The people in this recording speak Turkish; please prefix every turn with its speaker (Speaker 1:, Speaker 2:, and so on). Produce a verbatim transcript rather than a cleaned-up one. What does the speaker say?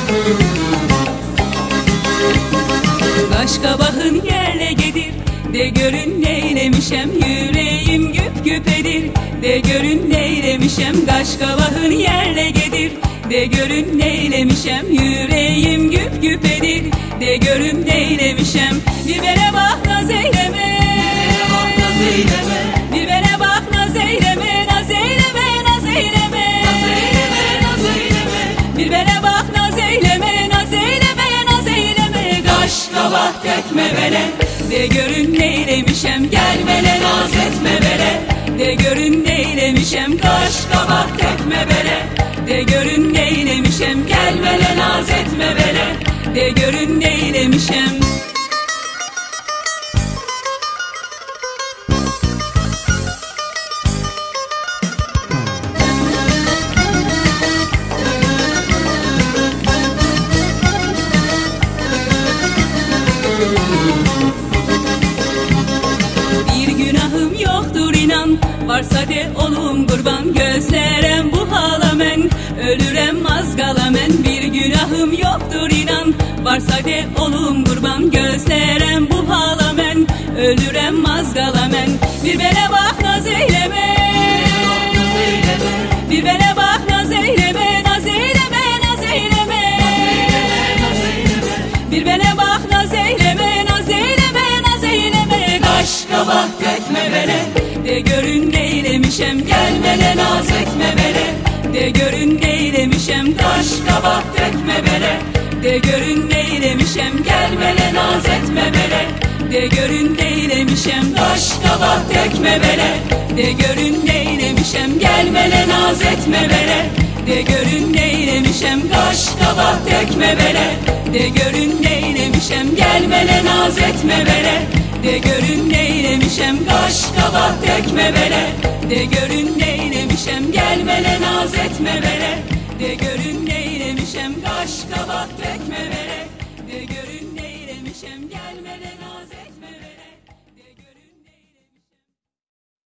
Speaker 1: Qaşqabağın yerle gedir, de görün neylemişem, yüreğim güp güpedir, de görün neylemişem. Qaşqabağın yerle gedir, de görün neylemişem, yüreğim güp güpedir, de görün neylemişem. Bibere bak naz eyleme, bibere bak naz eyleme, naz eyleme, naz eyleme, bibere bak naz eyleme, naz eyleme, naz eyleme. Qaşqabaq tekme bele, de görün neylemişem, gelmele naz etme bele, de görün neylemişem. Qaşqabaq tekme bele, de görün neylemişem, gelmele naz etme bele, de görün neylemişem. Bir günahım yoktur inan, varsa de olum kurban. Gözlerem bu hala men, ölürem az qala men. Bir günahım yoktur inan, varsa de olum kurban. Gözlerem bu hala men, ölürem az qala men. Bir bele bak naz eyleme, bir bele bak naz eyleme, naz eyleme, naz eyleme, bir bele bak naz eyleme, naz eyleme, naz eyleme. Qaşqabaq tekme bele, de görün neylemişem, gelmele naz etme bele, de görün neylemişem. Qaşqabaq tekme bele, de görün neylemişem, gelmele naz etme bele, de görün neylemişem. Qaşqabaq tekme bele, de görün neylemişem, gelmele naz etme bele, de görün neylemişem. Qaşqabaq tekme bele, de görün neylemişem, gelmele naz etme bele, de görün neylemişem. Qaşqabaq tekme bele, de görün neylemişem, gelmele naz etme bele, de görün neylemişem. Qaşqabaq tekme bele.